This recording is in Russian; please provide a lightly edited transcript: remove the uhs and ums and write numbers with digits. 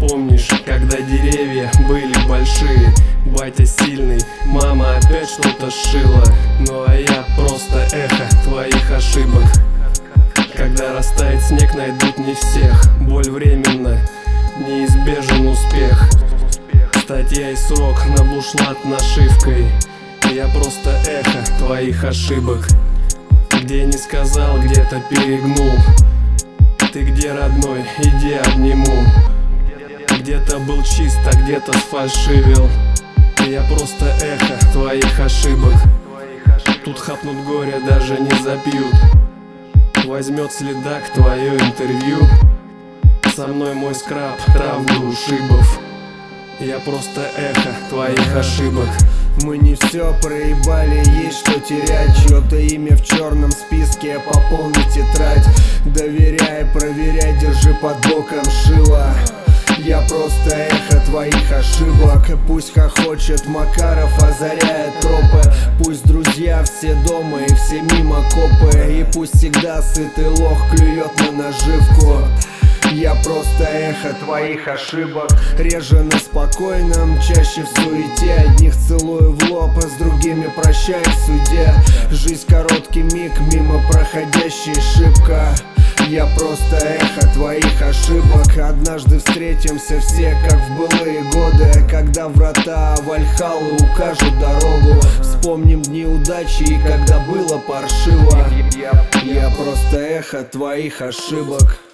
помнишь, когда деревья были большие? Батя сильный, мама опять что-то шила. Ну а я просто эхо твоих ошибок. Когда растает снег, найдут не всех. Боль временно, неизбежен успех. Статья и срок на бушлат нашивкой. Я просто эхо твоих ошибок. Где не сказал, где-то перегнул. Ты где, родной, иди обниму. Где-то был чист, а где-то сфальшивил. Я просто эхо твоих ошибок. Тут хапнут горе, даже не запьют. Возьмет следак твое интервью. Со мной мой скраб, травмы ушибов. Я просто эхо твоих ошибок. Мы не все проебали, есть что терять. Чье-то имя в черном списке, пополни тетрадь. Доверяй, проверяй, держи под боком шило. Я просто эхо твоих ошибок. Пусть хохочет Макаров, озаряет тропы. Пусть друзья все дома и все мимо копы. И пусть всегда сытый лох клюет на наживку. Я просто эхо твоих ошибок. Реже на спокойном, чаще в суете. Одних целую в лоб, а с другими прощаюсь в суде. Жизнь короткий миг, мимо проходящая шибко. Я просто эхо твоих ошибок. Однажды встретимся все, как в былые годы, когда врата Вальхаллы укажут дорогу. Вспомним дни удачи и когда было паршиво. Я просто эхо твоих ошибок.